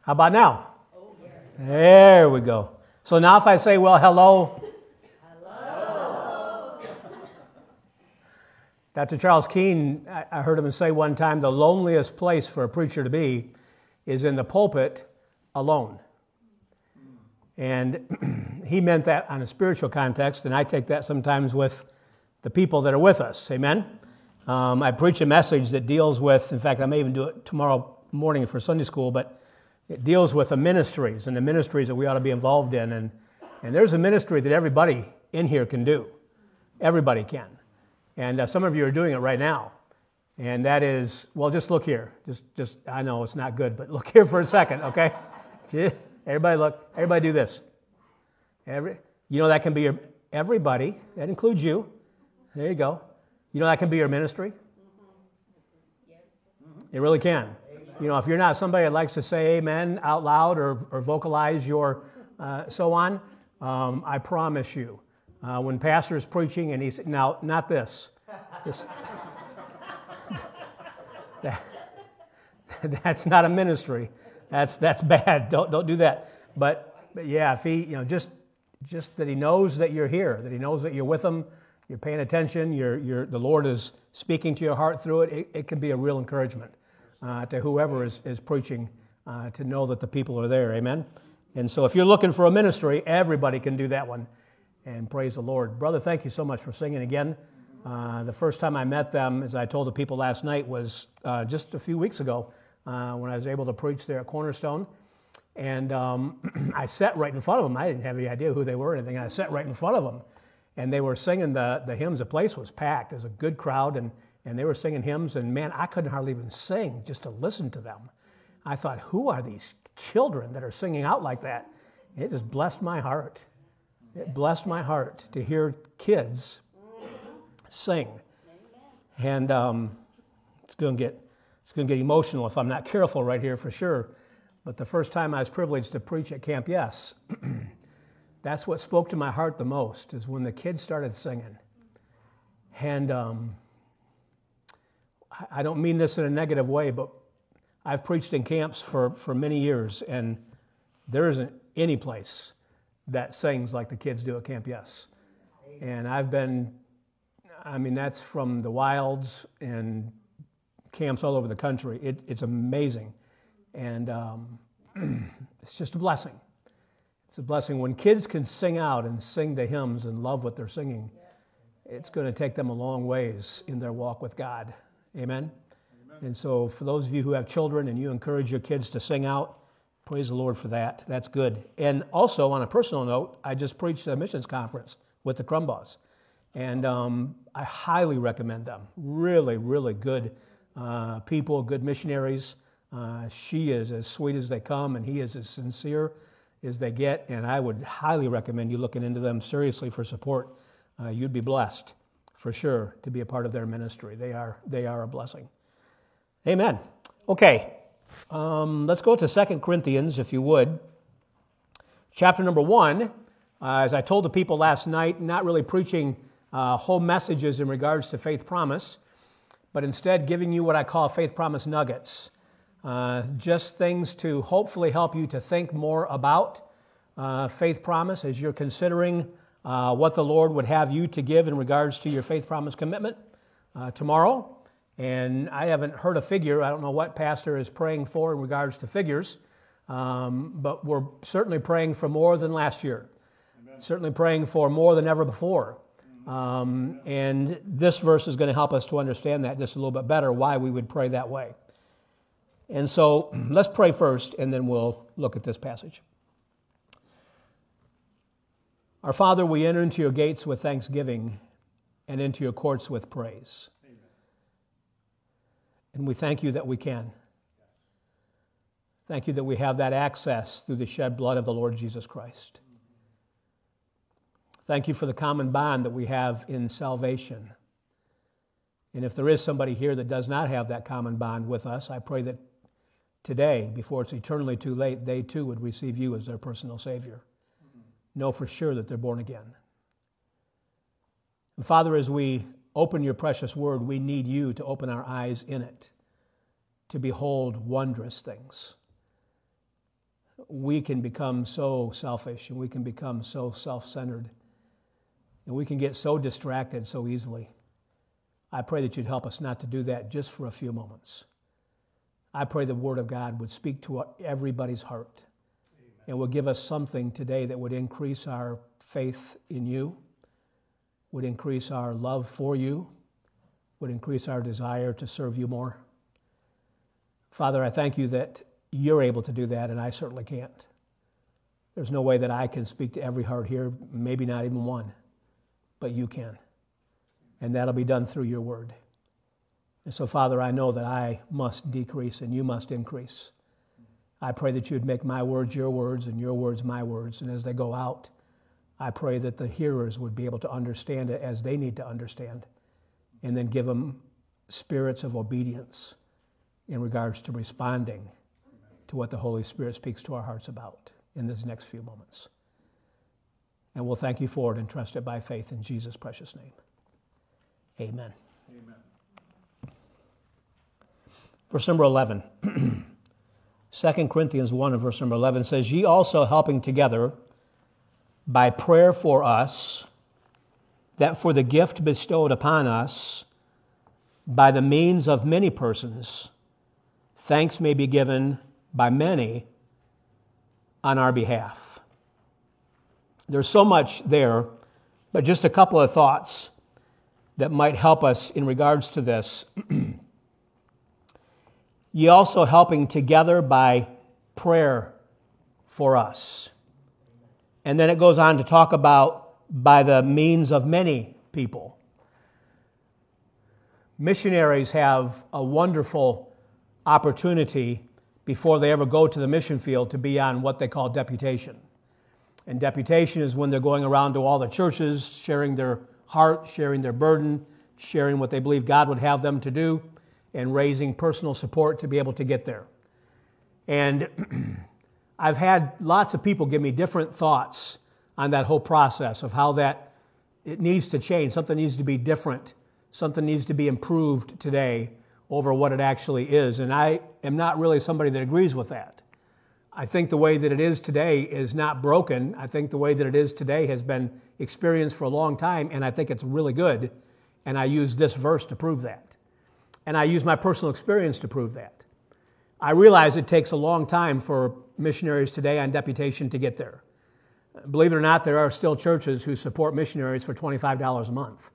How about now? Oh, yes. There we go. So now if I say, well, hello. Hello. Dr. Charles Keene, I heard him say one time, the loneliest place for a preacher to be is in the pulpit alone. And he meant that on a spiritual context, and I take that sometimes with the people that are with us. Amen? I preach a message that deals with, in fact, I may even do it tomorrow morning for Sunday school, but it deals with the ministries and the ministries that we ought to be involved in. And there's a ministry that everybody in here can do. Everybody can. And some of you are doing it right now. And that is, well, just look here. Just I know it's not good, but look here for a second, okay? Everybody look. Everybody do this. That can be everybody. That includes you. There you go. That can be your ministry. Yes. It really can. If you're not somebody that likes to say amen out loud or vocalize your so on, I promise you, when pastor is preaching and he's, now, not this. That's not a ministry. That's bad. Don't do that. But yeah, if he, just that he knows that you're here, that he knows that you're with him, you're paying attention, the Lord is speaking to your heart through it. It can be a real encouragement to whoever is preaching to know that the people are there. Amen. And so if you're looking for a ministry, everybody can do that one. And praise the Lord. Brother, thank you so much for singing again. The first time I met them, as I told the people last night, was just a few weeks ago when I was able to preach there at Cornerstone. And I sat right in front of them. I didn't have any idea who they were or anything. I sat right in front of them. And they were singing the hymns. The place was packed. It was a good crowd. And they were singing hymns. And man, I couldn't hardly even sing just to listen to them. I thought, who are these children that are singing out like that? It just blessed my heart. It blessed my heart to hear kids sing. And it's going to get emotional if I'm not careful right here for sure. But the first time I was privileged to preach at Camp Yes, that's what spoke to my heart the most, is when the kids started singing. And I don't mean this in a negative way, but I've preached in camps for many years, and there isn't any place that sings like the kids do at Camp Yes. And that's from the wilds and camps all over the country. It's amazing. And it's just a blessing. It's a blessing. When kids can sing out and sing the hymns and love what they're singing, it's going to take them a long ways in their walk with God. Amen? And so for those of you who have children and you encourage your kids to sing out, praise the Lord for that. That's good. And also, on a personal note, I just preached a missions conference with the Crumbaws. And I highly recommend them. Really, really good people, good missionaries. She is as sweet as they come, and he is as sincere as they get. And I would highly recommend you looking into them seriously for support. You'd be blessed, for sure, to be a part of their ministry. They are a blessing. Amen. Okay, let's go to 2 Corinthians, if you would. Chapter number 1. As I told the people last night, not really preaching whole messages in regards to faith promise, but instead giving you what I call faith promise nuggets. Just things to hopefully help you to think more about faith promise as you're considering what the Lord would have you to give in regards to your faith promise commitment tomorrow. And I haven't heard a figure. I don't know what pastor is praying for in regards to figures, but we're certainly praying for more than last year. Amen. Certainly praying for more than ever before. And this verse is going to help us to understand that just a little bit better, why we would pray that way. And so let's pray first, and then we'll look at this passage. Our Father, we enter into your gates with thanksgiving and into your courts with praise. Amen. And we thank you that we can. Thank you that we have that access through the shed blood of the Lord Jesus Christ. Thank you for the common bond that we have in salvation. And if there is somebody here that does not have that common bond with us, I pray that today, before it's eternally too late, they too would receive you as their personal Savior. Know for sure that they're born again. And Father, as we open your precious word, we need you to open our eyes in it, to behold wondrous things. we can become so selfish and we can become so self-centered and we can get so distracted so easily. I pray that you'd help us not to do that just for a few moments. I pray the Word of God would speak to everybody's heart. Amen. And would give us something today that would increase our faith in you, would increase our love for you, would increase our desire to serve you more. Father, I thank you that you're able to do that, and I certainly can't. There's no way that I can speak to every heart here, maybe not even one, but you can. And that'll be done through your word. And so, Father, I know that I must decrease and you must increase. I pray that you'd make my words your words and your words my words. And as they go out, I pray that the hearers would be able to understand it as they need to understand, and then give them spirits of obedience in regards to responding to what the Holy Spirit speaks to our hearts about in these next few moments. And we'll thank you for it and trust it by faith in Jesus' precious name. Amen. Amen. Verse number 11. 2 Corinthians 1 and verse number 11 says, "Ye also helping together by prayer for us, that for the gift bestowed upon us by the means of many persons, thanks may be given by many on our behalf." There's so much there, but just a couple of thoughts that might help us in regards to this. Ye also helping together by prayer for us. And then it goes on to talk about by the means of many people. Missionaries have a wonderful opportunity before they ever go to the mission field to be on what they call deputation. And deputation is when they're going around to all the churches, sharing their heart, sharing their burden, sharing what they believe God would have them to do, and raising personal support to be able to get there. And I've had lots of people give me different thoughts on that whole process of how that it needs to change. Something needs to be different. Something needs to be improved today over what it actually is. And I am not really somebody that agrees with that. I think the way that it is today is not broken. I think the way that it is today has been experienced for a long time, and I think it's really good. And I use this verse to prove that. And I use my personal experience to prove that. I realize it takes a long time for missionaries today on deputation to get there. Believe it or not, there are still churches who support missionaries for $25 a month.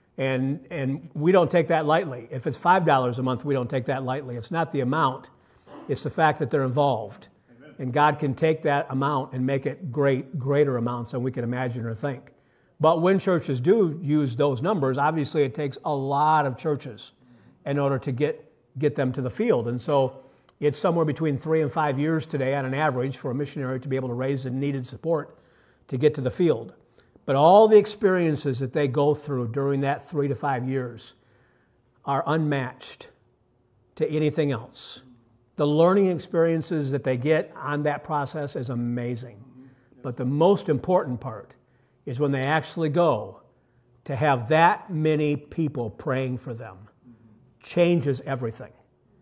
And we don't take that lightly. If it's $5 a month, we don't take that lightly. It's not the amount, it's the fact that they're involved. Amen. And God can take that amount and make it greater amounts than we can imagine or think. But when churches do use those numbers, obviously it takes a lot of churches in order to get them to the field. And so it's somewhere between 3 and 5 years today on an average for a missionary to be able to raise the needed support to get to the field. But all the experiences that they go through during that 3 to 5 years are unmatched to anything else. The learning experiences that they get on that process is amazing. But the most important part is when they actually go to have that many people praying for them. Changes everything.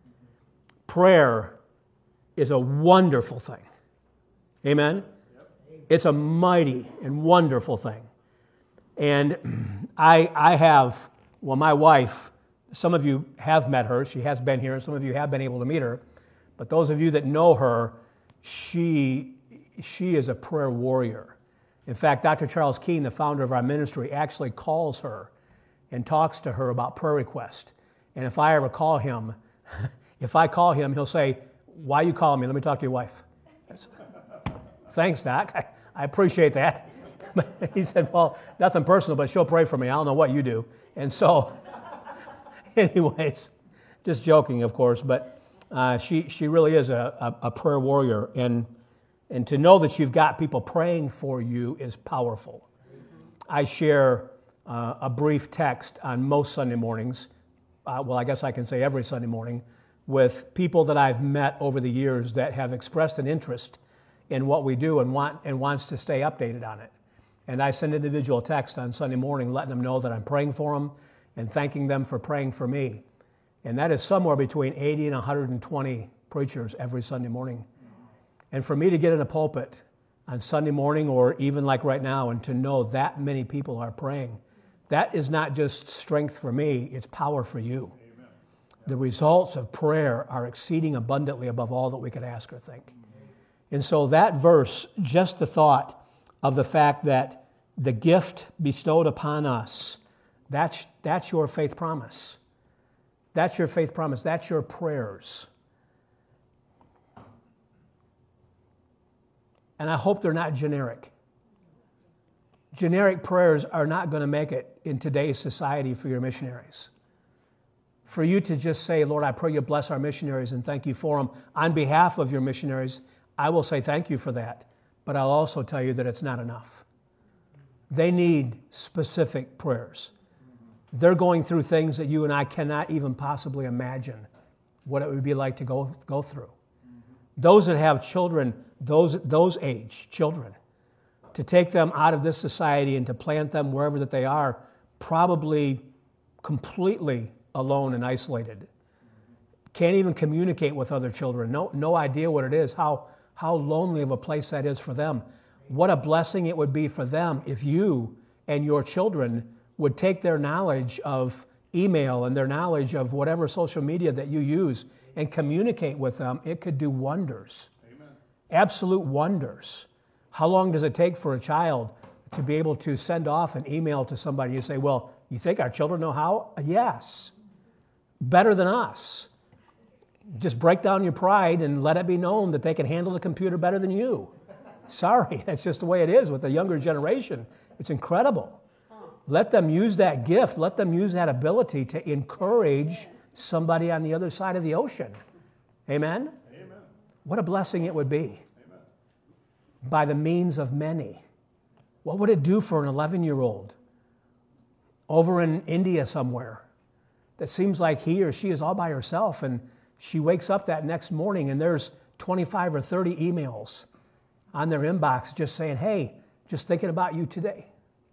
Prayer is a wonderful thing. Amen? It's a mighty and wonderful thing. And I have, well, my wife, some of you have met her. She has been here, and some of you have been able to meet her. But those of you that know her, she is a prayer warrior. In fact, Dr. Charles Keene, the founder of our ministry, actually calls her and talks to her about prayer requests. And if I ever call him, he'll say, "Why you calling me? Let me talk to your wife." "Thanks, Doc. I appreciate that." He said, "Well, nothing personal, but she'll pray for me. I don't know what you do." And so, anyways, just joking, of course, but she really is a prayer warrior. And to know that you've got people praying for you is powerful. I share a brief text on most Sunday mornings, I guess I can say every Sunday morning, with people that I've met over the years that have expressed an interest in what we do and wants to stay updated on it. And I send individual texts on Sunday morning letting them know that I'm praying for them and thanking them for praying for me. And that is somewhere between 80 and 120 preachers every Sunday morning. And for me to get in a pulpit on Sunday morning or even like right now and to know that many people are praying, that is not just strength for me, it's power for you. Amen. The results of prayer are exceeding abundantly above all that we could ask or think. And so that verse, just the thought of the fact that the gift bestowed upon us, that's your faith promise. That's your faith promise. That's your prayers. And I hope they're not generic. Generic prayers are not going to make it in today's society for your missionaries. For you to just say, Lord, I pray you bless our missionaries and thank you for them. On behalf of your missionaries, I will say thank you for that. But I'll also tell you that it's not enough. They need specific prayers. They're going through things that you and I cannot even possibly imagine what it would be like to go through. Those that have children, those age children, to take them out of this society and to plant them wherever that they are, probably completely alone and isolated. Can't even communicate with other children. No idea what it is, how lonely of a place that is for them. What a blessing it would be for them if you and your children would take their knowledge of email and their knowledge of whatever social media that you use and communicate with them. It could do wonders. Amen. Absolute wonders. How long does it take for a child to be able to send off an email to somebody? You say, well, you think our children know how? Yes. Better than us. Just break down your pride and let it be known that they can handle the computer better than you. Sorry, that's just the way it is with the younger generation. It's incredible. Let them use that gift. Let them use that ability to encourage somebody on the other side of the ocean. Amen? Amen. What a blessing it would be. Amen. By the means of many. What would it do for an 11-year-old over in India somewhere that seems like he or she is all by herself, and she wakes up that next morning and there's 25 or 30 emails on their inbox just saying, hey, just thinking about you today.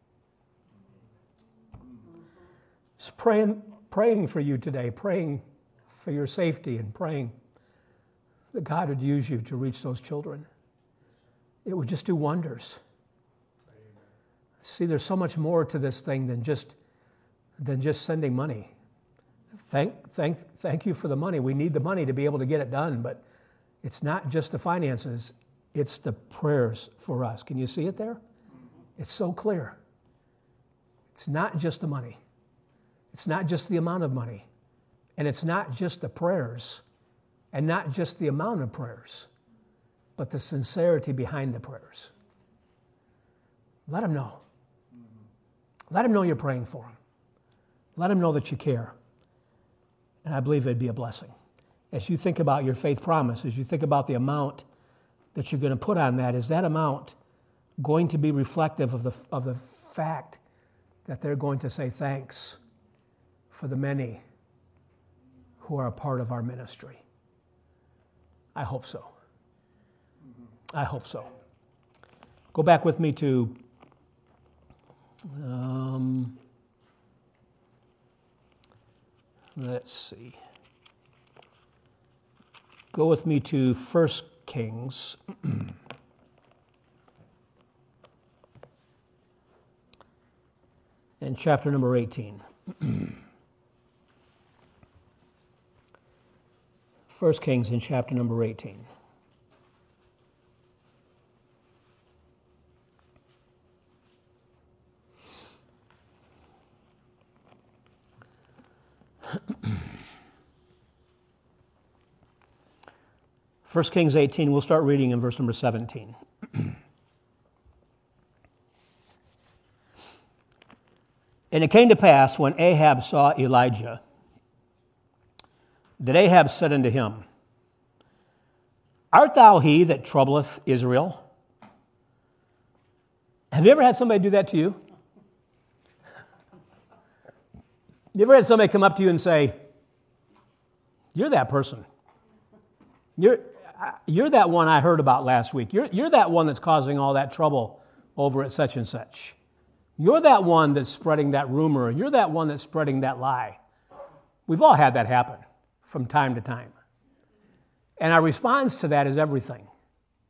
Just praying for you today, praying for your safety and praying that God would use you to reach those children. It would just do wonders. Amen. See, there's so much more to this thing than just sending money. Thank you for the money. We need the money to be able to get it done, but it's not just the finances, it's the prayers for us. Can you see it there? It's so clear. It's not just the money. It's not just the amount of money. And it's not just the prayers and not just the amount of prayers, but the sincerity behind the prayers. Let them know. Let them know you're praying for them. Let them know that you care. And I believe it'd be a blessing. As you think about your faith promise, as you think about the amount that you're going to put on that, is that amount going to be reflective of the fact that they're going to say thanks for the many who are a part of our ministry? I hope so. I hope so. Go back with me to let's see. Go with me to 1 Kings. And chapter number 18. 1 Kings in chapter number 18. First Kings 18, we'll start reading in verse number 17. And it came to pass, when Ahab saw Elijah, that Ahab said unto him, Art thou he that troubleth Israel? Have you ever had somebody do that to you? You ever had somebody come up to you and say, You're that person. You're that one I heard about last week. You're that one that's causing all that trouble over at such and such. You're that one that's spreading that rumor. You're that one that's spreading that lie. We've all had that happen from time to time. And our response to that is everything.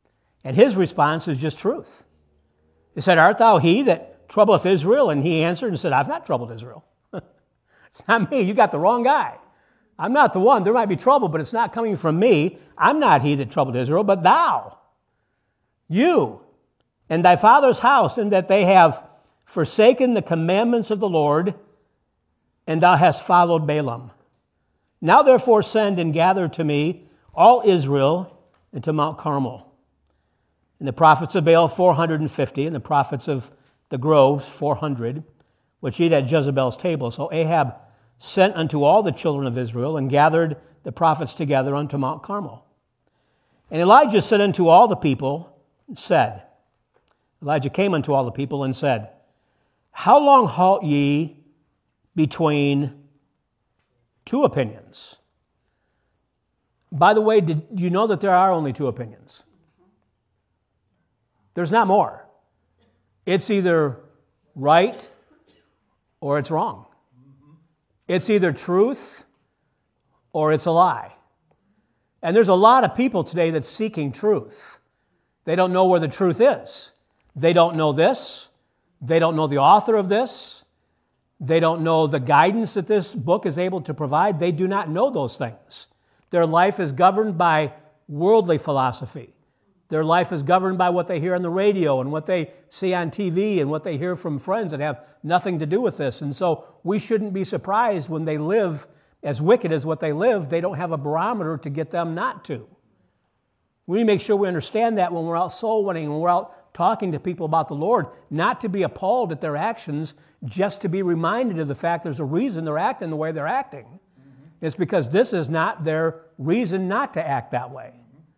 And his response is just truth. He said, art thou he that troubleth Israel? And he answered and said, I've not troubled Israel. It's not me. You got the wrong guy. I'm not the one. There might be trouble, but it's not coming from me. I'm not he that troubled Israel, but thou, you, and thy father's house, in that they have forsaken the commandments of the Lord, and thou hast followed Balaam. Now therefore send and gather to me all Israel into Mount Carmel. And the prophets of Baal 450, and the prophets of the groves 400, which eat at Jezebel's table. So Ahab sent unto all the children of Israel, and gathered the prophets together unto Mount Carmel. And Elijah said unto all the people, Elijah came unto all the people and said, how long halt ye between two opinions? By the way, did you know that there are only two opinions? There's not more. It's either right or it's wrong. It's either truth or it's a lie. And there's a lot of people today that's seeking truth. They don't know where the truth is. They don't know this. They don't know the author of this. They don't know the guidance that this book is able to provide. They do not know those things. Their life is governed by worldly philosophy. Their life is governed by what they hear on the radio and what they see on TV and what they hear from friends that have nothing to do with this. And so we shouldn't be surprised when they live as wicked as what they live. They don't have a barometer to get them not to. We need to make sure we understand that when we're out soul winning, when we're out talking to people about the Lord, not to be appalled at their actions, just to be reminded of the fact there's a reason they're acting the way they're acting. Mm-hmm. It's because this is not their reason not to act that way.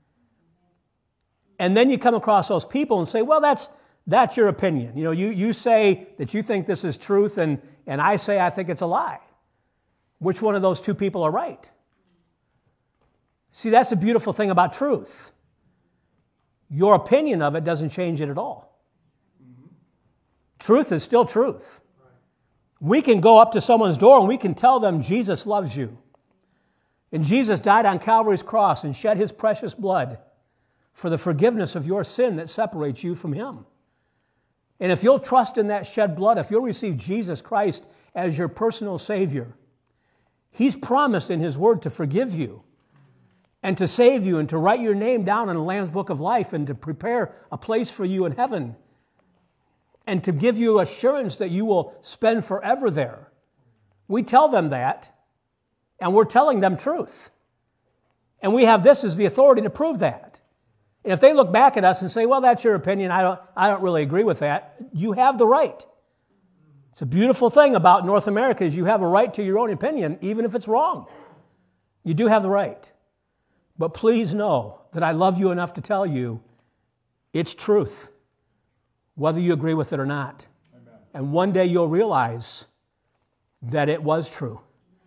And then you come across those people and say, well, that's your opinion. You know, you say that you think this is truth, and I say I think it's a lie. Which one of those two people are right? See, that's the beautiful thing about truth. Your opinion of it doesn't change it at all. Mm-hmm. Truth is still truth. Right. We can go up to someone's door and we can tell them Jesus loves you. And Jesus died on Calvary's cross and shed his precious blood for the forgiveness of your sin that separates you from him. And if you'll trust in that shed blood, if you'll receive Jesus Christ as your personal Savior, he's promised in his word to forgive you and to save you and to write your name down in the Lamb's Book of Life and to prepare a place for you in heaven and to give you assurance that you will spend forever there. We tell them that, and we're telling them truth. And we have this as the authority to prove that. And if they look back at us and say, well, that's your opinion, I don't really agree with that, you have the right. It's a beautiful thing about North America is you have a right to your own opinion, even if it's wrong. You do have the right. But please know that I love you enough to tell you it's truth, whether you agree with it or not. Amen. And one day you'll realize that it was true.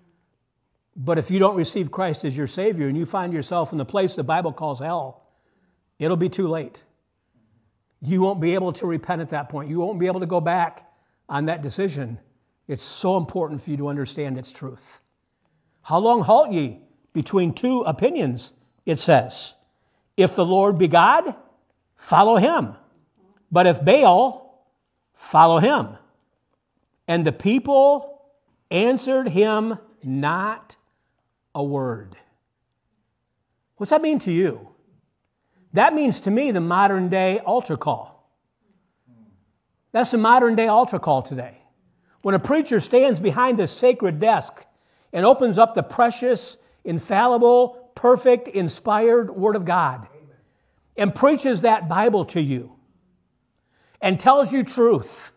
But if you don't receive Christ as your Savior and you find yourself in the place the Bible calls hell, it'll be too late. You won't be able to repent at that point. You won't be able to go back on that decision. It's so important for you to understand its truth. How long halt ye between two opinions? It says, if the Lord be God, follow him. But if Baal, follow him. And the people answered him not a word. What's that mean to you? That means to me the modern day altar call. That's the modern day altar call today. When a preacher stands behind the sacred desk and opens up the precious, infallible, perfect, inspired Word of God and preaches that Bible to you and tells you truth,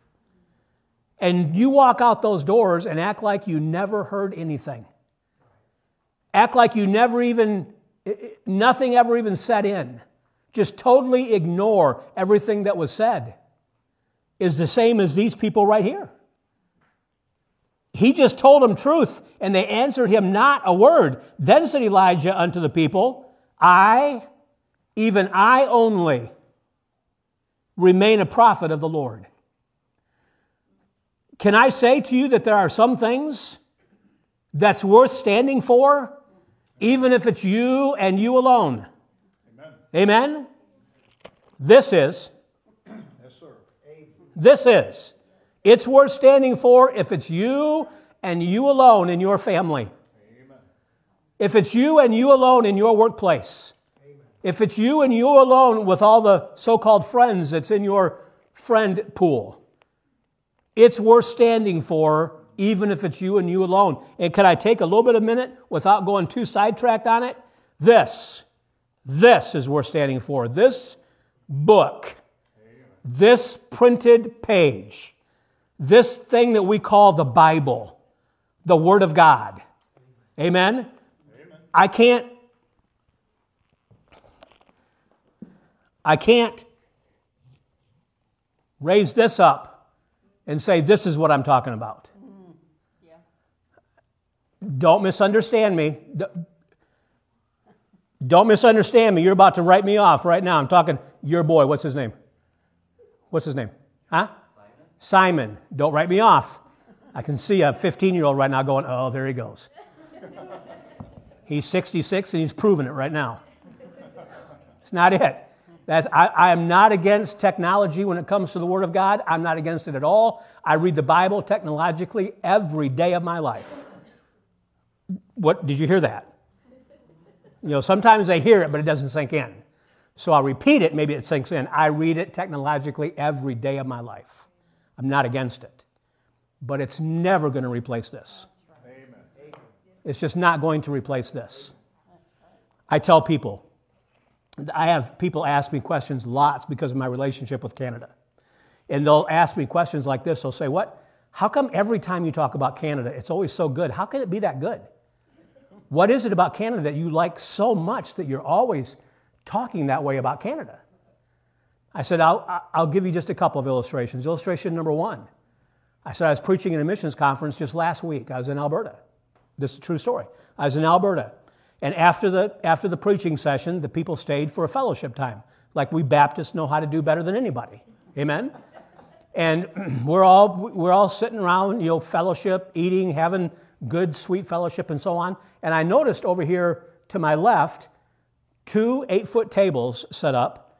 and you walk out those doors and act like you never heard anything. Act like you nothing ever even set in. Just totally ignore everything that was said is the same as these people right here. He just told them truth, and they answered him not a word. Then said Elijah unto the people, I, even I only, remain a prophet of the Lord. Can I say to you that there are some things that's worth standing for, even if it's you and you alone? Amen. Amen? This is. Yes, sir. This is. It's worth standing for if it's you and you alone in your family. Amen. If it's you and you alone in your workplace. Amen. If it's you and you alone with all the so-called friends that's in your friend pool. It's worth standing for even if it's you and you alone. And can I take a little bit of a minute without going too sidetracked on it? This is worth standing for. This book, this printed page, this thing that we call the Bible, the Word of God. Amen? Amen. I can't raise this up and say, this is what I'm talking about. Yeah. Don't misunderstand me. Don't misunderstand me. You're about to write me off right now. I'm talking your boy. What's his name? What's his name? Huh? Simon. Don't write me off. I can see a 15-year-old right now going, oh, there he goes. He's 66 and he's proving it right now. It's not it. I am not against technology when it comes to the Word of God. I'm not against it at all. I read the Bible technologically every day of my life. What did you hear that? You know, sometimes I hear it, but it doesn't sink in. So I'll repeat it, maybe it sinks in. I read it technologically every day of my life. I'm not against it. But it's never going to replace this. Amen. It's just not going to replace this. I tell people, I have people ask me questions lots because of my relationship with Canada. And they'll ask me questions like this. They'll say, how come every time you talk about Canada, it's always so good? How can it be that good? What is it about Canada that you like so much that you're always talking that way about Canada? I said, I'll give you just a couple of illustrations. Illustration number one. I said I was preaching in a missions conference just last week. I was in Alberta. This is a true story. I was in Alberta. And after the preaching session, the people stayed for a fellowship time. Like we Baptists know how to do better than anybody. Amen? And we're all sitting around, fellowship, eating, having good, sweet fellowship and so on. And I noticed over here to my left, 2 8-foot tables set up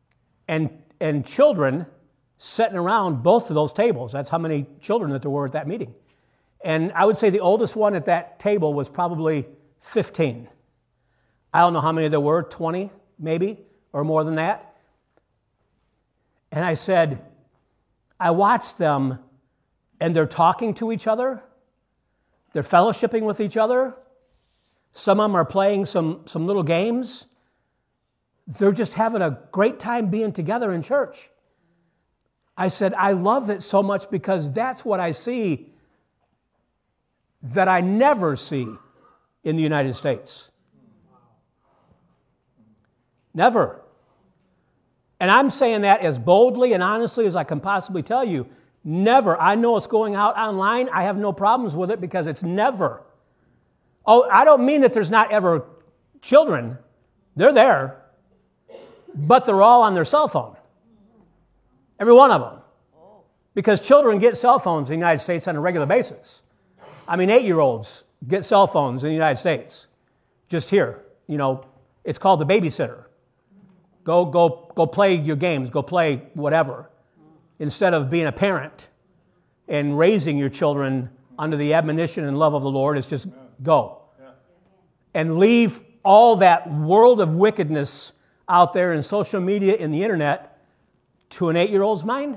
and children sitting around both of those tables. That's how many children that there were at that meeting. And I would say the oldest one at that table was probably 15. I don't know how many there were, 20 maybe, or more than that. And I said, I watched them and they're talking to each other. They're fellowshipping with each other. Some of them are playing some little games. They're just having a great time being together in church. I said, I love it so much because that's what I see that I never see in the United States. Never. And I'm saying that as boldly and honestly as I can possibly tell you. Never. I know it's going out online. I have no problems with it because it's never. Oh, I don't mean that there's not ever children. They're there. But they're all on their cell phone. Every one of them. Because children get cell phones in the United States on a regular basis. I mean, 8-year-olds get cell phones in the United States. Just here. It's called the babysitter. Go play your games. Go play whatever. Instead of being a parent and raising your children under the admonition and love of the Lord, it's just go. And leave all that world of wickedness out there in social media and the internet to an 8-year-old's mind.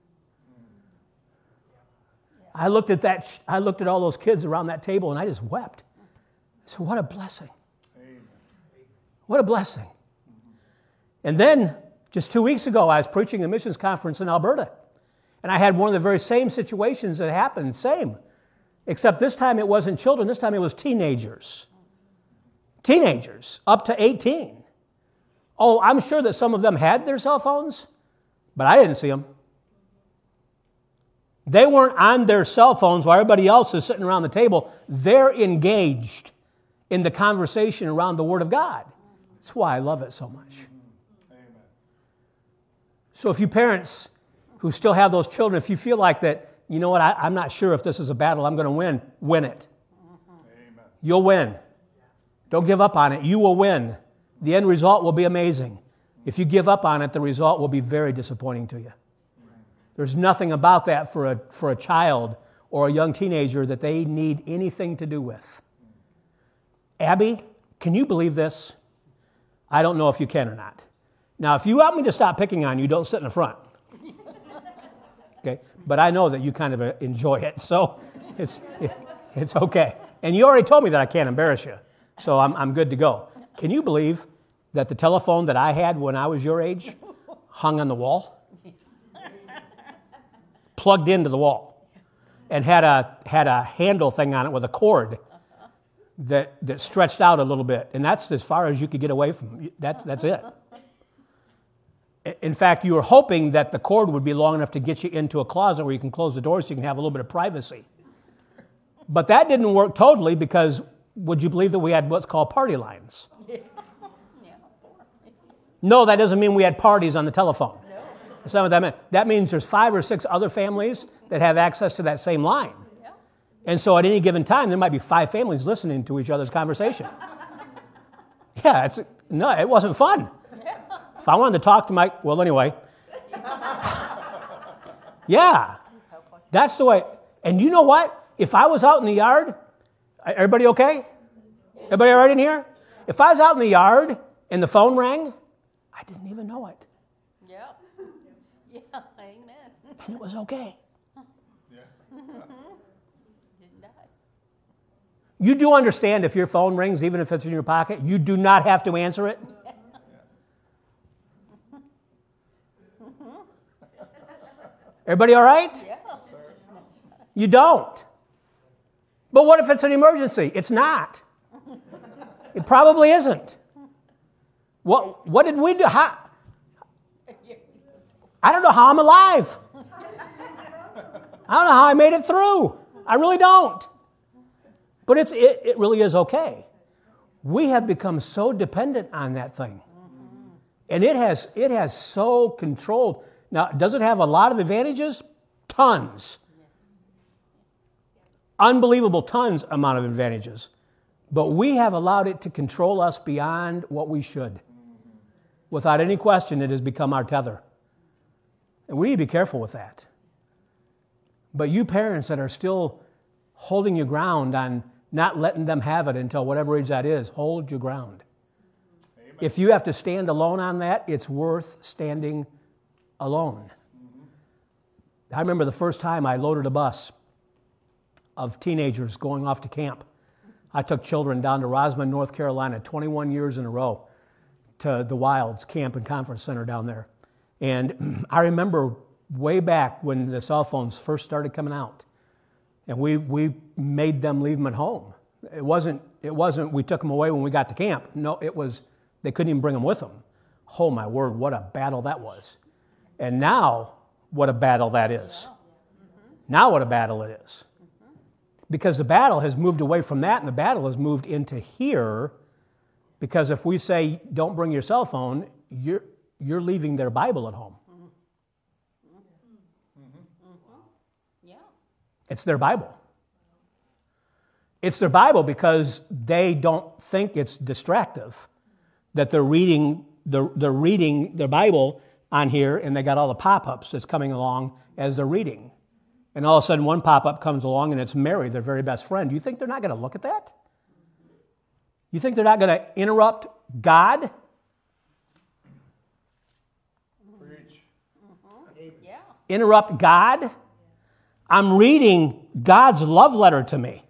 I looked at all those kids around that table and I just wept. I said, what a blessing. What a blessing. And then, just 2 weeks ago, I was preaching a missions conference in Alberta. And I had one of the very same situations that happened, same. Except this time it wasn't children, this time it was teenagers. Teenagers, up to 18. Oh, I'm sure that some of them had their cell phones, but I didn't see them. They weren't on their cell phones while everybody else is sitting around the table. They're engaged in the conversation around the Word of God. That's why I love it so much. Amen. So if you parents who still have those children, if you feel like that, you know what, I'm not sure if this is a battle I'm going to win it. Amen. You'll win. Don't give up on it. You will win. The end result will be amazing. If you give up on it, the result will be very disappointing to you. There's nothing about that for a child or a young teenager that they need anything to do with. Abby, can you believe this? I don't know if you can or not. Now, if you want me to stop picking on you, don't sit in the front. Okay? But I know that you kind of enjoy it, so it's okay. And you already told me that I can't embarrass you, so I'm good to go. Can you believe that the telephone that I had when I was your age hung on the wall? Plugged into the wall. And had a handle thing on it with a cord that stretched out a little bit. And that's as far as you could get away from. That's it. In fact, you were hoping that the cord would be long enough to get you into a closet where you can close the door so you can have a little bit of privacy. But that didn't work totally because, would you believe that we had what's called party lines? No, that doesn't mean we had parties on the telephone. No. That's not what that meant. That means there's 5 or 6 other families that have access to that same line. Yeah. And so at any given time, there might be 5 families listening to each other's conversation. Yeah, it wasn't fun. Yeah. If I wanted to talk to well, anyway. Yeah, that's the way. And you know what? If I was out in the yard, everybody okay? Everybody all right in here? If I was out in the yard and the phone rang, I didn't even know it. Yeah. Yeah, amen. And it was okay. Yeah. Didn't die. You do understand if your phone rings, even if it's in your pocket, you do not have to answer it? Everybody all right? Yeah. You don't. But what if it's an emergency? It's not. It probably isn't. What did we do? I don't know how I'm alive. I don't know how I made it through. I really don't. But it really is okay. We have become so dependent on that thing. And it has so controlled. Now, does it have a lot of advantages? Tons. Unbelievable tons amount of advantages. But we have allowed it to control us beyond what we should. Without any question, it has become our tether. And we need to be careful with that. But you parents that are still holding your ground on not letting them have it until whatever age that is, hold your ground. Amen. If you have to stand alone on that, it's worth standing alone. Mm-hmm. I remember the first time I loaded a bus of teenagers going off to camp. I took children down to Rosamond, North Carolina, 21 years in a row, to the Wilds Camp and Conference Center down there. And I remember way back when the cell phones first started coming out, and we made them leave them at home. It wasn't we took them away when we got to camp. No, it was they couldn't even bring them with them. Oh my word, what a battle that was. And now, what a battle that is. Now what a battle it is. Because the battle has moved away from that, and the battle has moved into here. Because if we say, don't bring your cell phone, you're leaving their Bible at home. Yeah. It's their Bible. It's their Bible because they don't think it's distractive that they're reading their Bible on here, and they got all the pop-ups that's coming along as they're reading. And all of a sudden, one pop-up comes along, and it's Mary, their very best friend. Do you think they're not going to look at that? You think they're not going to interrupt God? Preach. Yeah. Interrupt God? I'm reading God's love letter to me.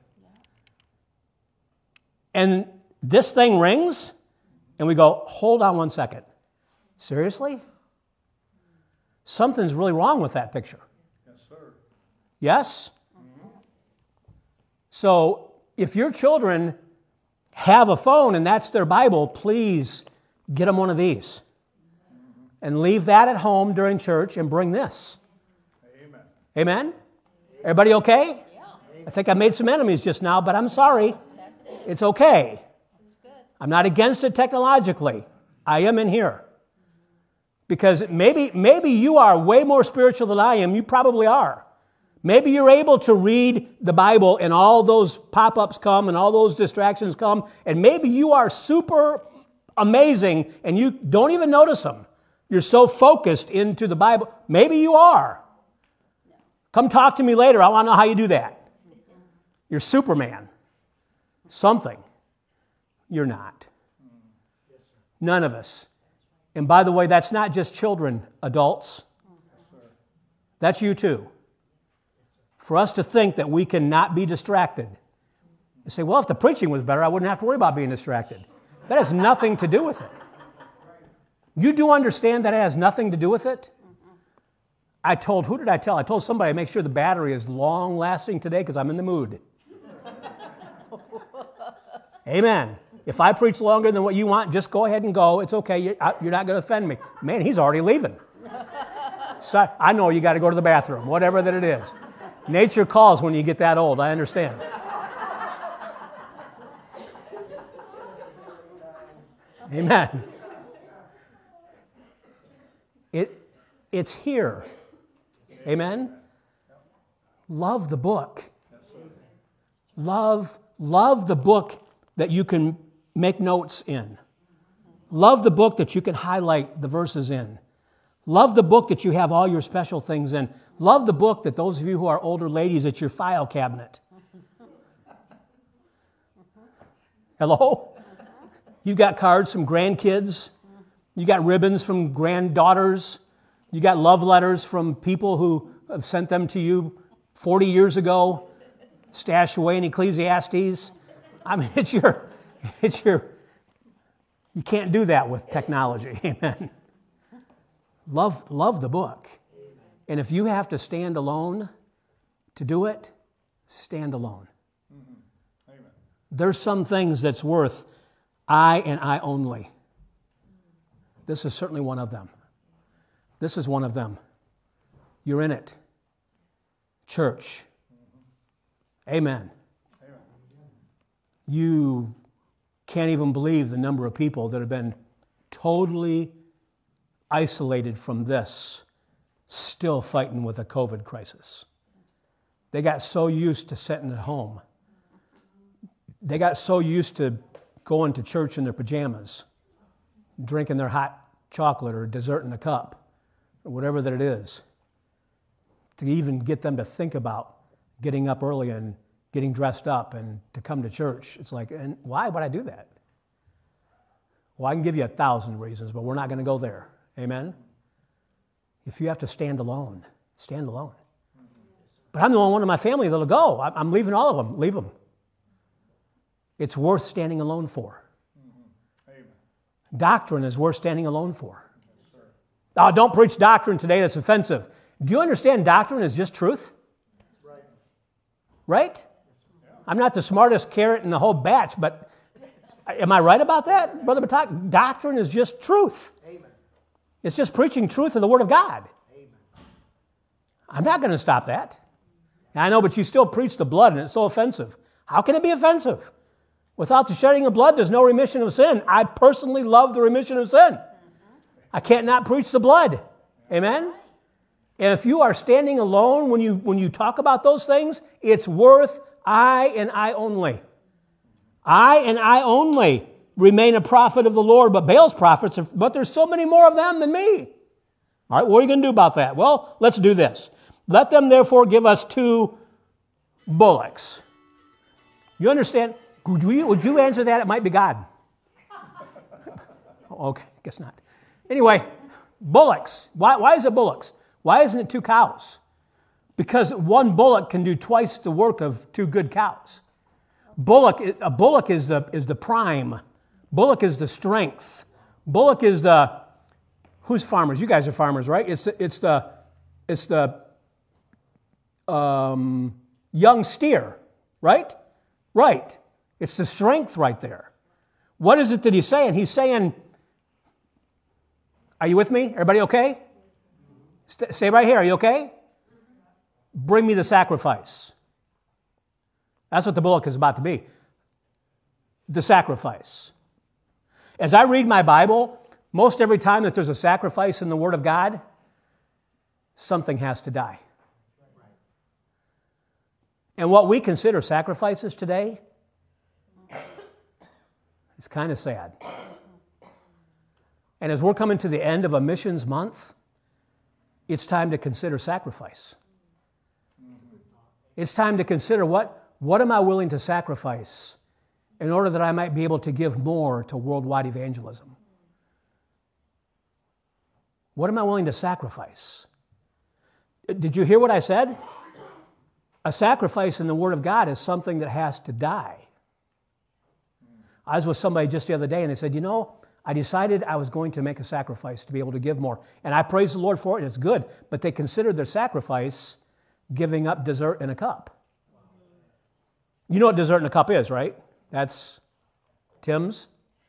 And this thing rings, and we go, hold on one second. Seriously? Something's really wrong with that picture. Yes, sir. Yes? Mm-hmm. So if your children have a phone and that's their Bible, please get them one of these. And leave that at home during church and bring this. Amen. Amen? Everybody okay? Yeah. I think I made some enemies just now, but I'm sorry. That's it. It's okay. That's good. I'm not against it technologically. I am in here. Because maybe you are way more spiritual than I am. You probably are. Maybe you're able to read the Bible and all those pop-ups come and all those distractions come, and maybe you are super amazing, and you don't even notice them. You're so focused into the Bible. Maybe you are. Come talk to me later. I want to know how you do that. You're Superman. Something. You're not. None of us. And by the way, that's not just children, adults. That's you too. For us to think that we cannot be distracted. You say, well, if the preaching was better, I wouldn't have to worry about being distracted. That has nothing to do with it. You do understand that it has nothing to do with it? Who did I tell? I told somebody, make sure the battery is long lasting today because I'm in the mood. Amen. If I preach longer than what you want, just go ahead and go. It's okay. You're not going to offend me. Man, he's already leaving. So I know you got to go to the bathroom, whatever that it is. Nature calls when you get that old. I understand. Amen. It's here. Amen. Love the book. Love the book that you can make notes in. Love the book that you can highlight the verses in. Love the book that you have all your special things in. Love the book that those of you who are older ladies, it's your file cabinet. Hello? You got cards from grandkids. You got ribbons from granddaughters. You got love letters from people who have sent them to you 40 years ago, stashed away in Ecclesiastes. I mean, it's your, you can't do that with technology. Amen. Love the book. And if you have to stand alone to do it, stand alone. Amen. There's some things that's worth I and I only. This is certainly one of them. This is one of them. You're in it. Church. Amen. Amen. You can't even believe the number of people that have been totally isolated from this, still fighting with a COVID crisis. They got so used to sitting at home. They got so used to going to church in their pajamas, drinking their hot chocolate or dessert in a cup, or whatever that it is, to even get them to think about getting up early and getting dressed up and to come to church. It's like, and why would I do that? Well, I can give you 1,000 reasons, but we're not going to go there. Amen? If you have to stand alone, stand alone. But I'm the only one in my family that'll go. I'm leaving all of them. Leave them. It's worth standing alone for. Amen. Doctrine is worth standing alone for. Oh, don't preach doctrine today, that's offensive. Do you understand doctrine is just truth? Right. Right? I'm not the smartest carrot in the whole batch, but am I right about that, Brother Batak? Doctrine is just truth. Amen. It's just preaching truth of the Word of God. Amen. I'm not going to stop that. I know, but you still preach the blood, and it's so offensive. How can it be offensive? Without the shedding of blood, there's no remission of sin. I personally love the remission of sin. I can't not preach the blood. Amen? And if you are standing alone when you talk about those things, it's worth I and I only. I and I only remain a prophet of the Lord, but Baal's prophets, but there's so many more of them than me. All right, what are you going to do about that? Well, let's do this. Let them therefore give us 2 bullocks. You understand? Would you answer that? It might be God. Okay, guess not. Anyway, bullocks. Why is it bullocks? Why isn't it 2 cows? Because 1 bullock can do twice the work of 2 good cows. A bullock is the prime. Bullock is the strength. Bullock is the, who's farmers? You guys are farmers, right? It's the young steer, right? Right. It's the strength right there. What is it that he's saying? He's saying, are you with me? Everybody okay? Stay right here. Are you okay? Bring me the sacrifice. That's what the bullock is about to be. The sacrifice. As I read my Bible, most every time that there's a sacrifice in the Word of God, something has to die. And what we consider sacrifices today, it's kind of sad. And as we're coming to the end of a missions month, it's time to consider sacrifice. It's time to consider what am I willing to sacrifice in order that I might be able to give more to worldwide evangelism? What am I willing to sacrifice? Did you hear what I said? A sacrifice in the Word of God is something that has to die. I was with somebody just the other day and they said, I decided I was going to make a sacrifice to be able to give more. And I praise the Lord for it, and it's good. But they considered their sacrifice giving up dessert in a cup. You know what dessert in a cup is, right? That's Tim's.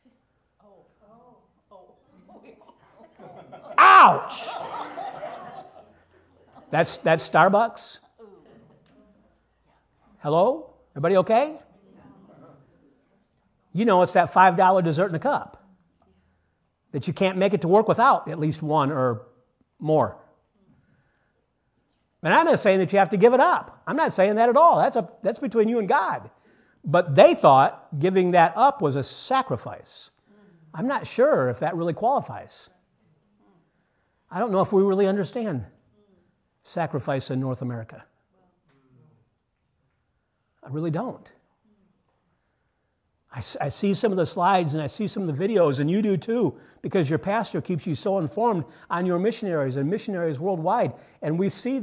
Ouch! That's Starbucks. Hello? Everybody okay? It's that $5 dessert in a cup that you can't make it to work without at least one or more. And I'm not saying that you have to give it up. I'm not saying that at all. That's between you and God. But they thought giving that up was a sacrifice. I'm not sure if that really qualifies. I don't know if we really understand sacrifice in North America. I really don't. I see some of the slides and I see some of the videos, and you do too, because your pastor keeps you so informed on your missionaries and missionaries worldwide. And we see.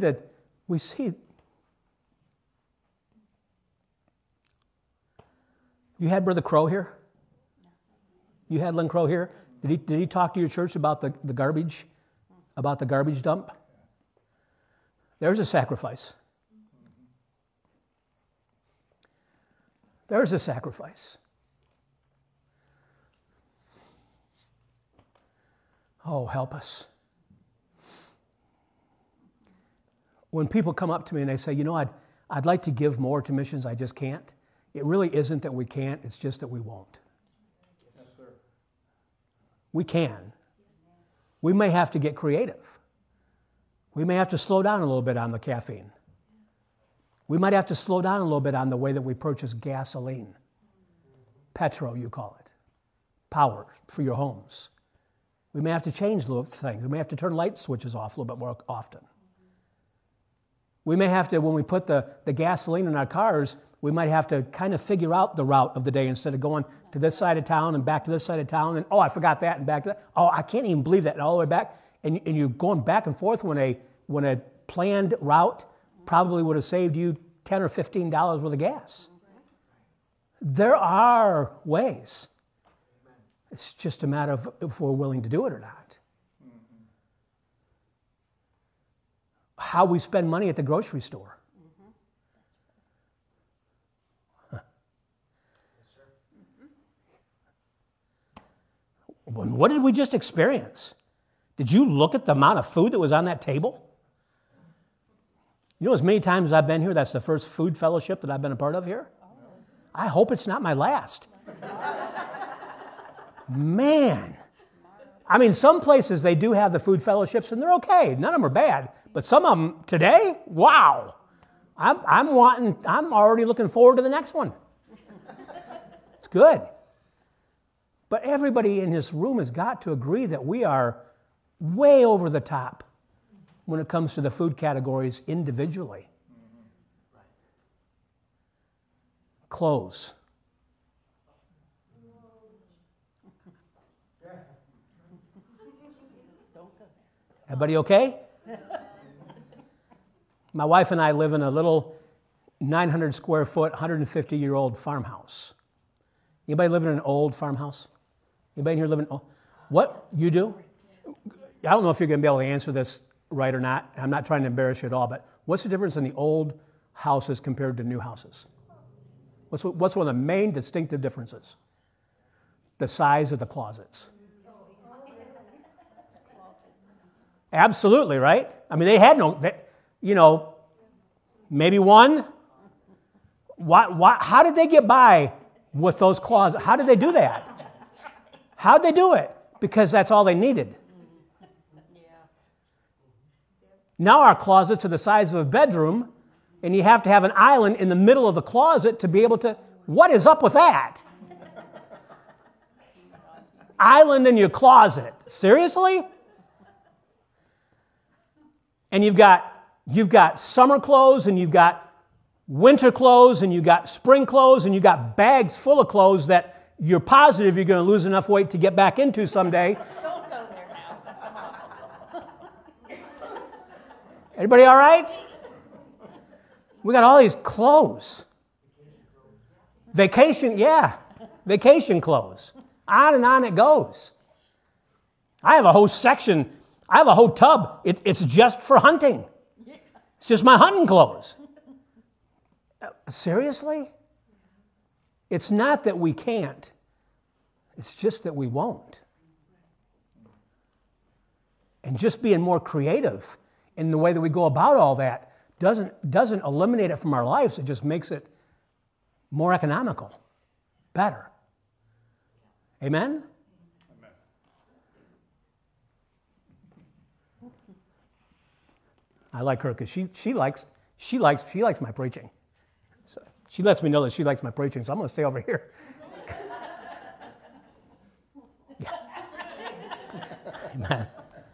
You had Brother Crow here? You had Lynn Crow here? Did he talk to your church about the garbage? About the garbage dump? There's a sacrifice. There's a sacrifice. Oh, help us. When people come up to me and they say, I'd like to give more to missions, I just can't. It really isn't that we can't, it's just that we won't. Yes, sir. We can. We may have to get creative. We may have to slow down a little bit on the caffeine. We might have to slow down a little bit on the way that we purchase gasoline. Petrol, you call it. Power for your homes. We may have to change little things. We may have to turn light switches off a little bit more often. We may have to, when we put the gasoline in our cars, we might have to kind of figure out the route of the day instead of going to this side of town and back to this side of town. And, I forgot that and back to that. I can't even believe that, and all the way back. And you're going back and forth when a planned route probably would have saved you $10 or $15 worth of gas. There are ways. It's just a matter of if we're willing to do it or not. How we spend money at the grocery store. What did we just experience? Did you look at the amount of food that was on that table? As many times as I've been here, that's the first food fellowship that I've been a part of here. I hope it's not my last. Man. Some places they do have the food fellowships and they're okay. None of them are bad. But some of them today, wow. I'm already looking forward to the next one. It's good. But everybody in this room has got to agree that we are way over the top when it comes to the food categories individually. Clothes. Everybody okay? My wife and I live in a little 900 square foot, 150-year-old farmhouse. Anybody live in an old farmhouse? Anybody in here live in? What? You do? I don't know if you're going to be able to answer this right or not. I'm not trying to embarrass you at all, but what's the difference in the old houses compared to new houses? What's one of the main distinctive differences? The size of the closets. Absolutely, right? They had maybe one. Why? How did they get by with those closets? How did they do that? How'd they do it? Because that's all they needed. Now our closets are the size of a bedroom, and you have to have an island in the middle of the closet to be able to... What is up with that? island in your closet. Seriously? And you've got summer clothes, and you've got winter clothes, and you've got spring clothes, and you've got bags full of clothes that you're positive you're going to lose enough weight to get back into someday. Don't go there now. Everybody all right? We got all these clothes. Vacation clothes. On and on it goes. I have a whole section, I have a whole tub. It's just for hunting. It's just my hunting clothes. Seriously? It's not that we can't. It's just that we won't. And just being more creative in the way that we go about all that doesn't eliminate it from our lives. It just makes it more economical, better. Amen? Amen. I like her because she likes my preaching. So she lets me know that she likes my preaching, so I'm going to stay over here. Yeah. Amen.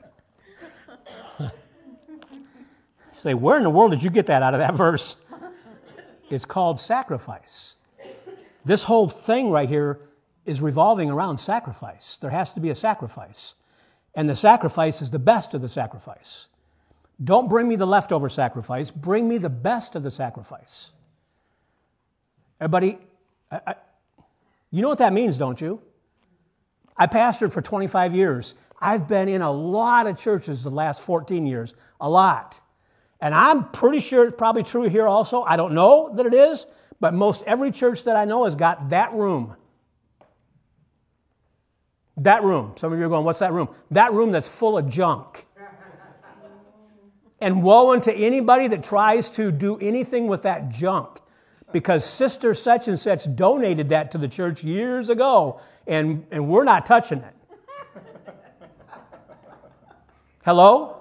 Say, where in the world did you get that out of that verse? It's called sacrifice. This whole thing right here is revolving around sacrifice. There has to be a sacrifice. And the sacrifice is the best of the sacrifice. Don't bring me the leftover sacrifice. Bring me the best of the sacrifice. Everybody, you know what that means, don't you? I pastored for 25 years. I've been in a lot of churches the last 14 years, a lot. And I'm pretty sure it's probably true here also. I don't know that it is, but most every church that I know has got that room. That room. Some of you are going, what's that room? That room that's full of junk. And woe unto anybody that tries to do anything with that junk, because Sister such and such donated that to the church years ago, and we're not touching it. Hello?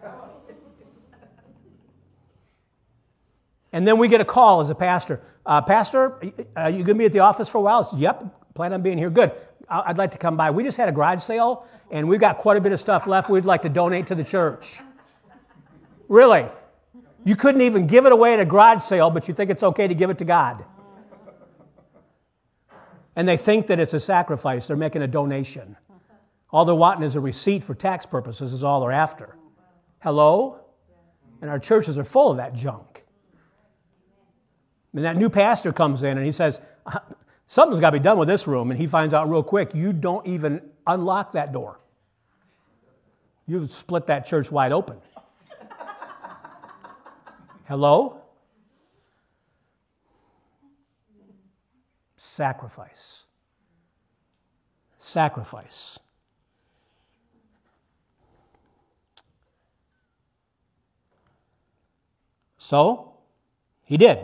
And then we get a call as a pastor. Pastor, are you going to be at the office for a while? I said, yep, plan on being here. Good. I'd like to come by. We just had a garage sale, and we've got quite a bit of stuff left we'd like to donate to the church. Really? You couldn't even give it away at a garage sale, but you think it's okay to give it to God. And they think that it's a sacrifice. They're making a donation. All they're wanting is a receipt for tax purposes is all they're after. Hello? And our churches are full of that junk. And that new pastor comes in and he says, something's got to be done with this room. And he finds out real quick, you don't even unlock that door. You split that church wide open. Hello? Sacrifice. Sacrifice. So, he did.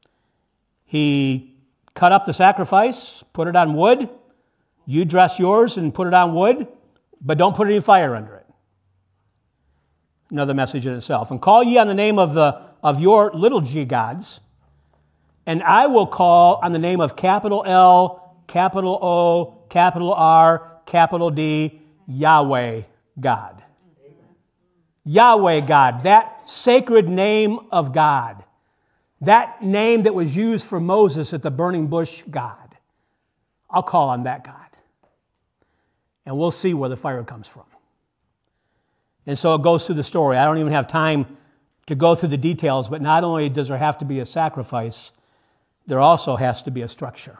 He cut up the sacrifice, put it on wood. You dress yours and put it on wood, but don't put any fire under it. Another message in itself. And call ye on the name of your little g gods, and I will call on the name of capital L, capital O, capital R, capital D, Yahweh God. Yahweh God, that sacred name of God. That name that was used for Moses at the burning bush, God. I'll call on that God. And we'll see where the fire comes from. And so it goes through the story. I don't even have time to go through the details, but not only does there have to be a sacrifice, there also has to be a structure.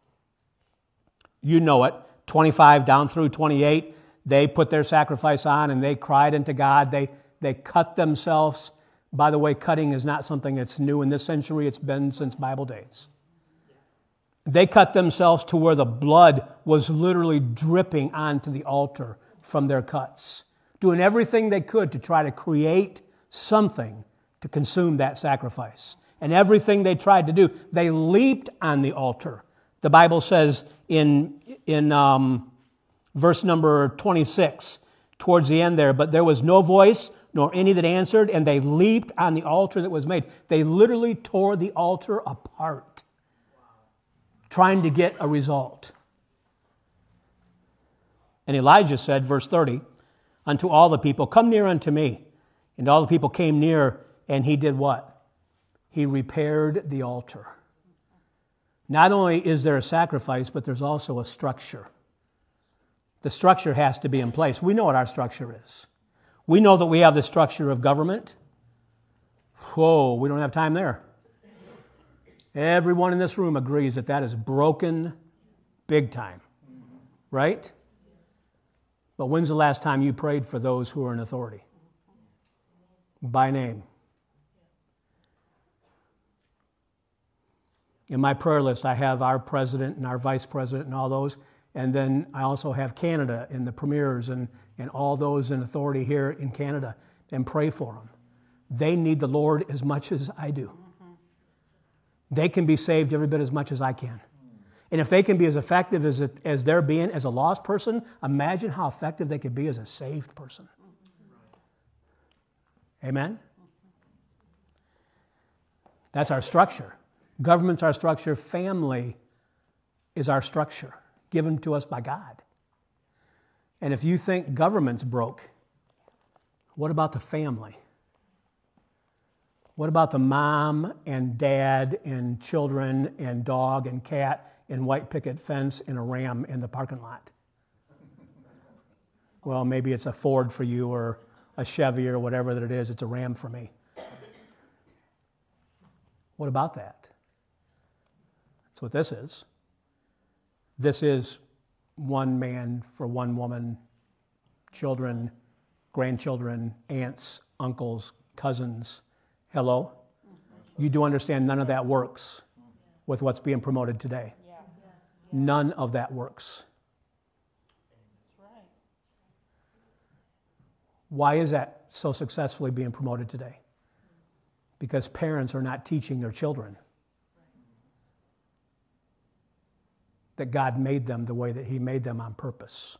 You know it. 25 down through 28, they put their sacrifice on and they cried unto God. They cut themselves. By the way, cutting is not something that's new in this century. It's been since Bible days. They cut themselves to where the blood was literally dripping onto the altar from their cuts, doing everything they could to try to create something to consume that sacrifice. And everything they tried to do, they leaped on the altar. The Bible says in verse number 26, towards the end there, but there was no voice, nor any that answered, and they leaped on the altar that was made. They literally tore the altar apart, trying to get a result. And Elijah said, verse 30, unto all the people, come near unto me. And all the people came near, and he did what? He repaired the altar. Not only is there a sacrifice, but there's also a structure. The structure has to be in place. We know what our structure is. We know that we have the structure of government. Whoa, we don't have time there. Everyone in this room agrees that that is broken big time, right? But when's the last time you prayed for those who are in authority? By name. In my prayer list, I have our president and our vice president and all those. And then I also have Canada and the premiers and all those in authority here in Canada, and pray for them. They need the Lord as much as I do. They can be saved every bit as much as I can. And if they can be as effective as they're being as a lost person, imagine how effective they could be as a saved person. Amen? That's our structure. Government's our structure. Family is our structure, given to us by God. And if you think government's broke, what about the family? What about the mom and dad and children and dog and cat and white picket fence and a Ram in the parking lot? Well, maybe it's a Ford for you or a Chevy or whatever that it is. It's a Ram for me. What about that? That's what this is. This is one man for one woman, children, grandchildren, aunts, uncles, cousins. Hello? You do understand none of that works with what's being promoted today. None of that works. Why is that so successfully being promoted today? Because parents are not teaching their children that God made them the way that He made them on purpose.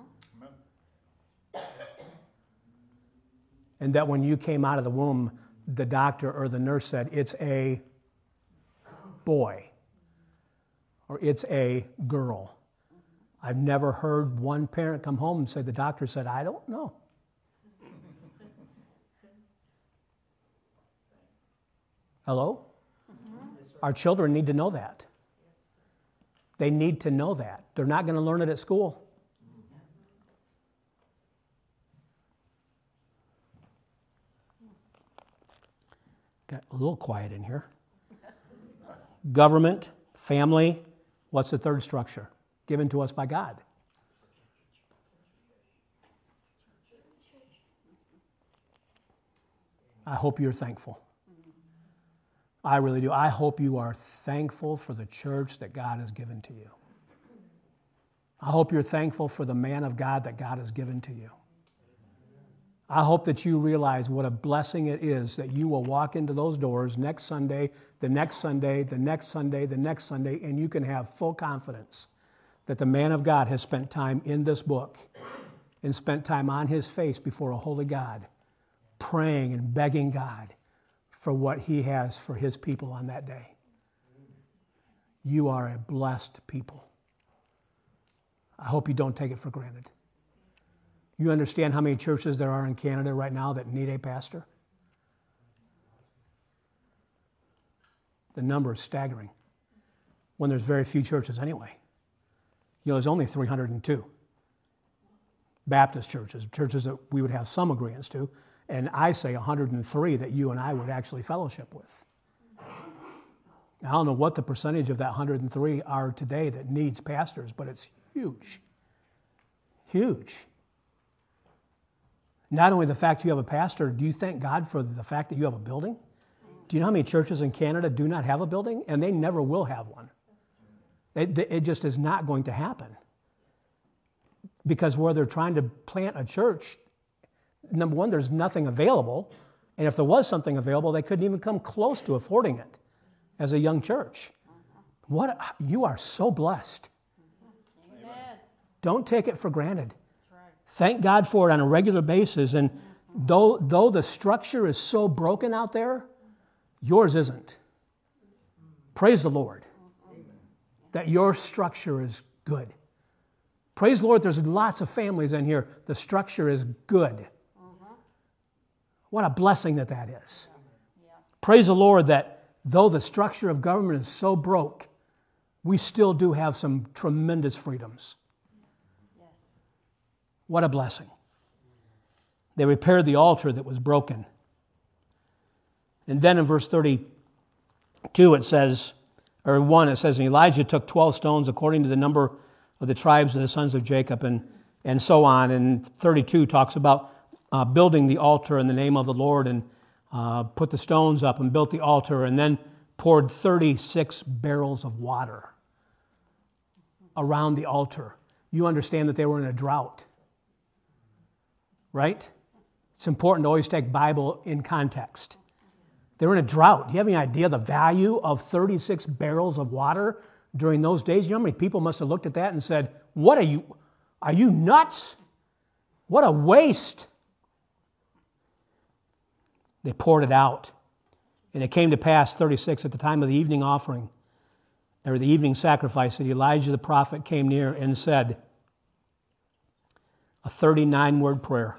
And that when you came out of the womb, the doctor or the nurse said, it's a boy or it's a girl. I've never heard one parent come home and say, the doctor said, I don't know. Hello? Our children need to know that. They need to know that. They're not going to learn it at school. Got a little quiet in here. Government, family, what's the third structure? Given to us by God. I hope you're thankful. I really do. I hope you are thankful for the church that God has given to you. I hope you're thankful for the man of God that God has given to you. I hope that you realize what a blessing it is that you will walk into those doors next Sunday, the next Sunday, the next Sunday, the next Sunday, and you can have full confidence that the man of God has spent time in this book and spent time on his face before a holy God, praying and begging God for what He has for His people on that day. You are a blessed people. I hope you don't take it for granted. You understand how many churches there are in Canada right now that need a pastor? The number is staggering when there's very few churches anyway. You know, there's only 302 Baptist churches that we would have some agreements to, and I say 103 that you and I would actually fellowship with. I don't know what the percentage of that 103 are today that needs pastors, but it's huge. Huge. Not only the fact you have a pastor, do you thank God for the fact that you have a building? Do you know how many churches in Canada do not have a building? And they never will have one. It just is not going to happen. Because where they're trying to plant a church, number one, there's nothing available. And if there was something available, they couldn't even come close to affording it as a young church. You are so blessed. Amen. Don't take it for granted. Thank God for it on a regular basis. And though the structure is so broken out there, yours isn't. Praise the Lord that your structure is good. Praise the Lord, there's lots of families in here. The structure is good. What a blessing that is. Yeah. Praise the Lord that though the structure of government is so broke, we still do have some tremendous freedoms. Yes. What a blessing. They repaired the altar that was broken. And then in verse 32 it says, or 1, it says, and Elijah took 12 stones according to the number of the tribes of the sons of Jacob, and so on. And 32 talks about building the altar in the name of the Lord, and put the stones up and built the altar, and then poured 36 barrels of water around the altar. You understand that they were in a drought, right? It's important to always take Bible in context. They were in a drought. Do you have any idea the value of 36 barrels of water during those days? You know how many people must have looked at that and said, "What are you nuts? What a waste." They poured it out. And it came to pass, 36, at the time of the evening offering, or the evening sacrifice, that Elijah the prophet came near and said a 39-word prayer.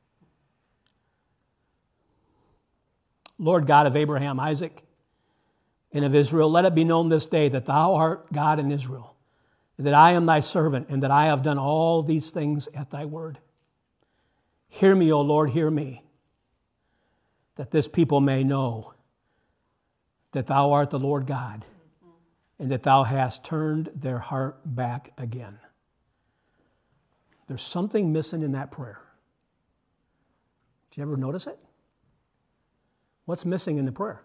Lord God of Abraham, Isaac, and of Israel, let it be known this day that thou art God in Israel, and that I am thy servant, and that I have done all these things at thy word. Hear me, O Lord, hear me, that this people may know that thou art the Lord God, and that thou hast turned their heart back again. There's something missing in that prayer. Did you ever notice it? What's missing in the prayer?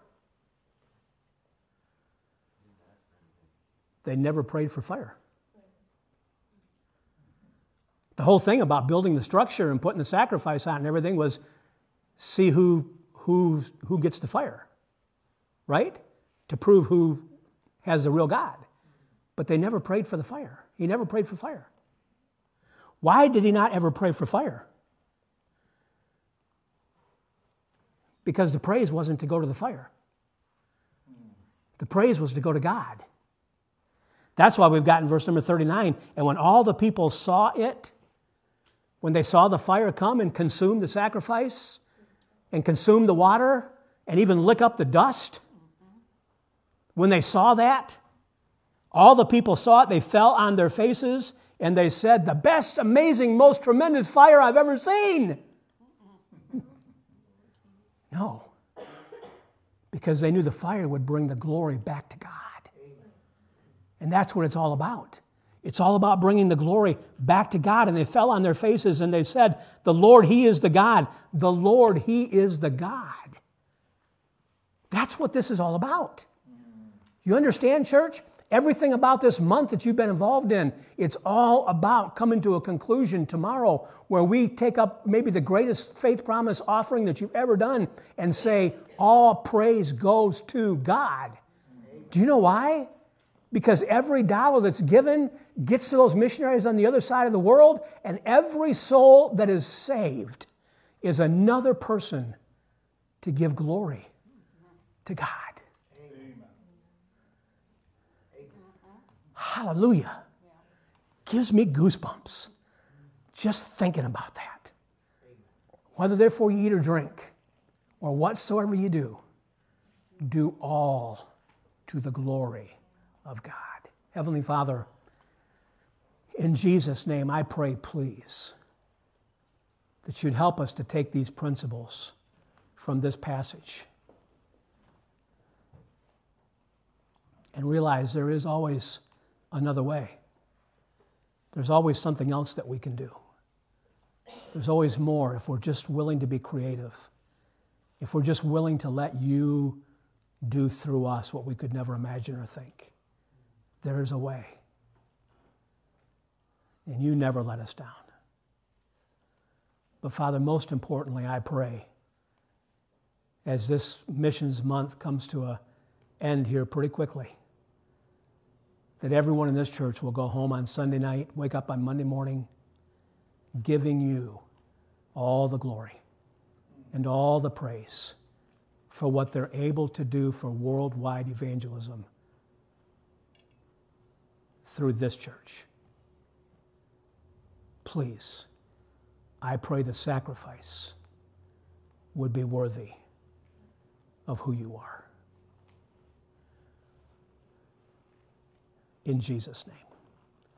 They never prayed for fire. The whole thing about building the structure and putting the sacrifice on and everything was see who gets the fire, right? To prove who has the real God. But they never prayed for the fire. He never prayed for fire. Why did he not ever pray for fire? Because the praise wasn't to go to the fire. The praise was to go to God. That's why we've got in verse number 39, and when all the people saw it, when they saw the fire come and consume the sacrifice, and consume the water, and even lick up the dust, when they saw that, all the people saw it, they fell on their faces, and they said, the best, amazing, most tremendous fire I've ever seen. No, because they knew the fire would bring the glory back to God. And that's what it's all about. It's all about bringing the glory back to God. And they fell on their faces and they said, the Lord, He is the God. The Lord, He is the God. That's what this is all about. You understand, church? Everything about this month that you've been involved in, it's all about coming to a conclusion tomorrow where we take up maybe the greatest faith promise offering that you've ever done and say, all praise goes to God. Do you know why? Because every dollar that's given gets to those missionaries on the other side of the world, and every soul that is saved is another person to give glory to God. Hallelujah. Gives me goosebumps just thinking about that. Whether therefore you eat or drink, or whatsoever you do all to the glory of God. Heavenly Father, in Jesus' name I pray, please, that you'd help us to take these principles from this passage and realize there is always another way. There's always something else that we can do. There's always more if we're just willing to be creative, if we're just willing to let you do through us what we could never imagine or think. There is a way. And you never let us down. But Father, most importantly, I pray, as this missions month comes to an end here pretty quickly, that everyone in this church will go home on Sunday night, wake up on Monday morning, giving you all the glory and all the praise for what they're able to do for worldwide evangelism through this church. please, I pray the sacrifice would be worthy of who you are. In Jesus' name.